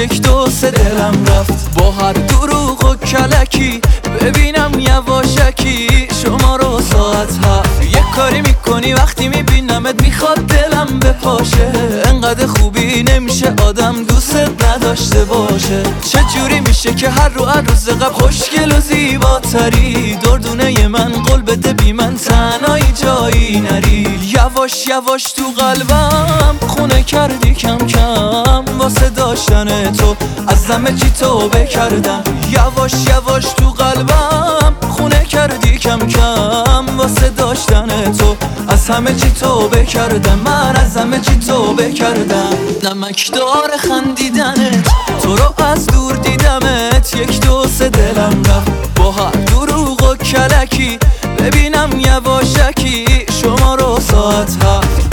یک دو سه دلم رفت با هر دروغ و کلکی ببینم یواشکی شما رو ساعت هفت. یک کاری میکنی وقتی میبینمت میخواد دلم بپاشه، انقدر خوبی نمیشه آدم دوست نداشته باشه. چه جوری میشه که هر روز قبل خوشگل و زیباتری، دردونه من قول بده بی من تنهایی جایی نری. یواش یواش تو قلبم خونه کردی کم کم، واسه داشتن تو از همه چی توبه کردم. یواش یواش تو قلبم خونه کردی کم کم، واسه داشتن تو از همه چی توبه کردم. من از همه چی توبه کردم. نمکدار خندیدنت، تو رو از دور دیدمت، یک دو سه دلم رفت با هر دروغ و کلکی ببینم یواشکی شما رو ساعت هفت.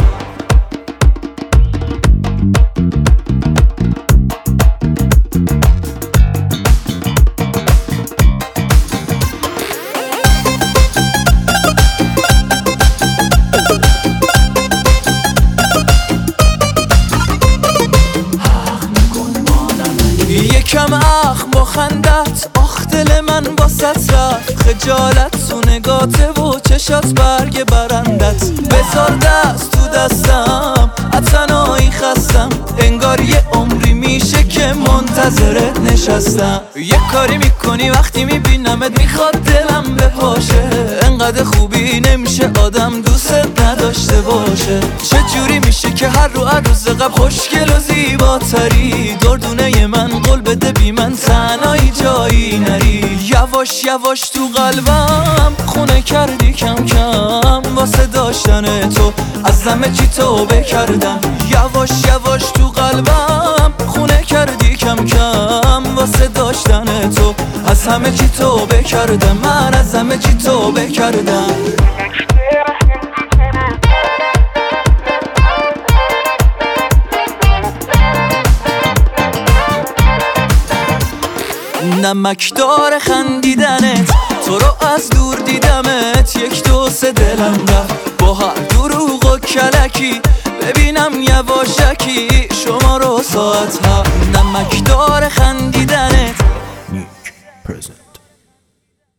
یکم اخم با خندت، آخ دل من باست رفت. خجالت تو نگاته و چشات برگ برندت. بذار دست تو دستم اتنایی خستم، انگار یه عمری میشه که منتظرت نشستم. یک کاری میکنی وقتی میبینمت میخواد دلم بپاشه، انقدر خوبی نمیشه آدم دوست نداشته باشه. چه جوری میشه که هر روز قبل خوشگل و زیباتری، دردونه من قول بده بی من تنهایی جایی نری. یواش یواش تو قلبم خونه کردی کم کم، واسه داشتن تو از همه چی توبه کردم. یواش یواش تو قلبم خونه کردی کم کم، واسه داشتن تو از همه چی توبه کردم. من از همه چی توبه کردم. نمکدار خندیدنت، تو رو از دور دیدمت، یک دو سه دلم رفت با هر دروغ و کلکی ببینم یواشکی شما رو ساعت هفت. نمکدار خندیدنت،